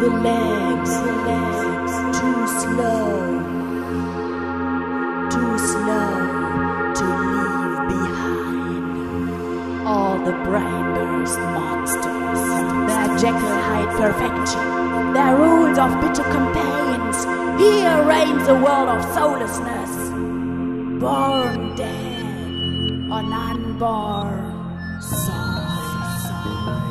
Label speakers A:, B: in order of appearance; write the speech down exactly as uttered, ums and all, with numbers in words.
A: The legs, the legs, too slow, too slow to leave behind. All the brain-burst monsters, their Jekyll-Hyde perfection, their rules of bitter campaigns. Here reigns a world of soullessness, born dead, an unborn soul.